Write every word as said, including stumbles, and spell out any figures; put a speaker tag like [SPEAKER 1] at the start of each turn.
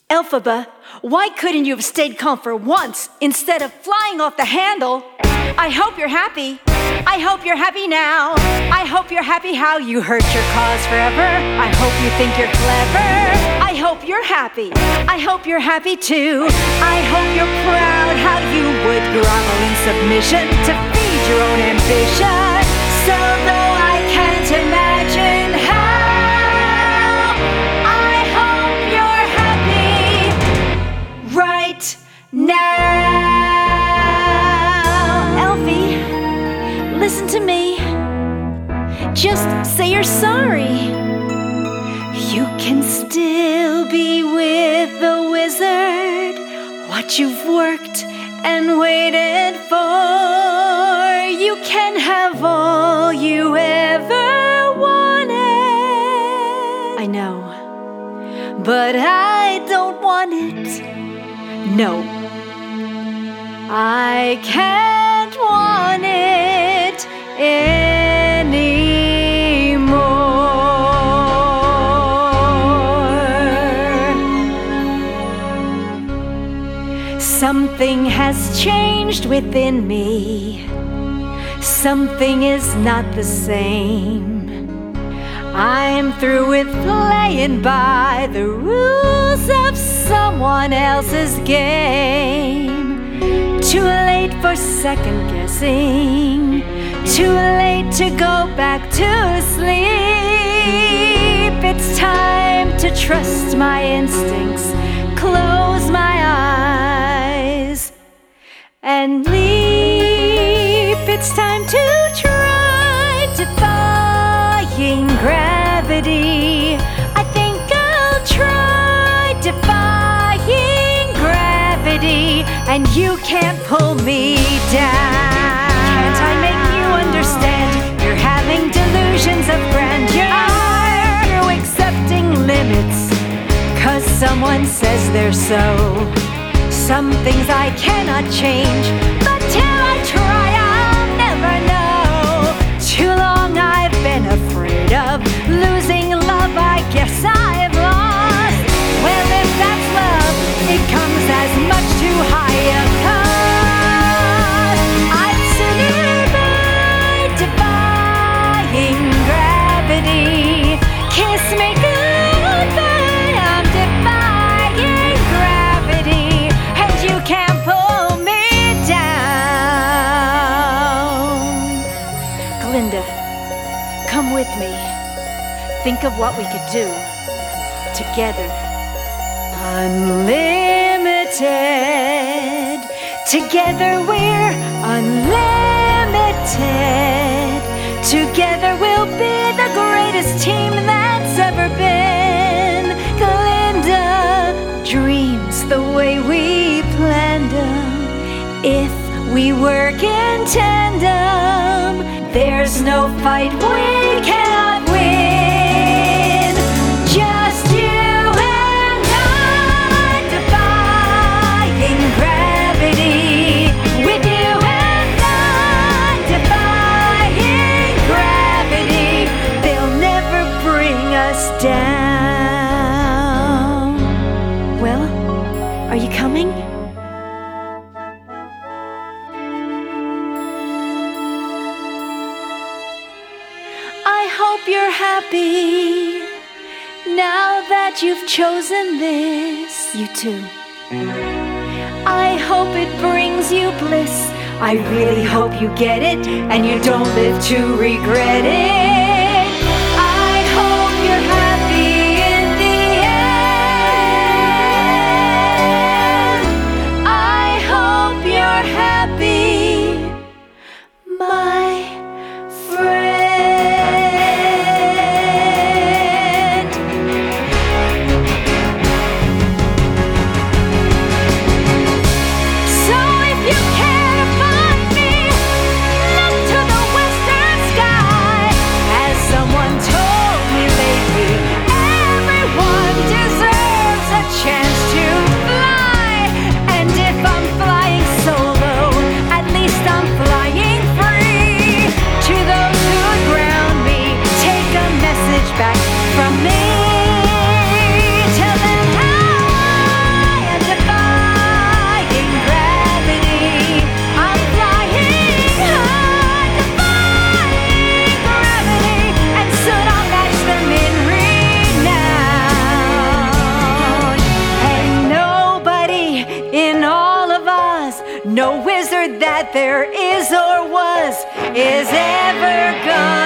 [SPEAKER 1] Elphaba, why couldn't you have stayed calm for once instead of flying off the handle? I hope you're happy. I hope you're happy now. I hope you're happy how you hurt your cause forever. I hope you think you're clever. I hope you're happy. I hope you're happy too. I hope you're proud how you would grovel in submission to feed your own ambition. So though I can't imagine how, I hope you're happy right now. Elfie, listen to me. Just say you're sorry. You can still be with the wizard. What you've worked and waited for. You can have all you ever wanted. I know, but I don't want it. No, I can't want it anymore. Something has changed within me. Something is not the same. I'm through with playing by the rules of someone else's game. Too late for second guessing. Too late to go back to sleep. It's time to trust my instincts, close my eyes, and leap. It's time to try defying gravity. I think I'll try defying gravity, and you can't pull me down. Can't I make you understand? You're having delusions of grandeur. You're accepting limits 'cause someone says they're so. Some things I cannot change, but till I try, I'll never know. Too long I've been afraid of losing love. I guess I've lost. Well, if that's love, it comes as much too high a cost. I'd sooner die defying gravity. Kiss me goodbye. I'm defying gravity, and you can't pull me down. Glinda, come with me. Think of what we could do together. Unlimited. Together we're unlimited. Together we'll be the greatest team that's ever been. Glinda, dreams the way we planned them. If we work in tandem, there's no fight we cannot win. Just you and I, defying gravity. With you and I, defying gravity. They'll never bring us down. Well, are you coming? I hope you're happy now that you've chosen this. You too. I hope it brings you bliss. I really hope you get it and you don't live to regret it. I hope you're happy in the end. I hope you're happy, my friend. that there is or was, is ever gonna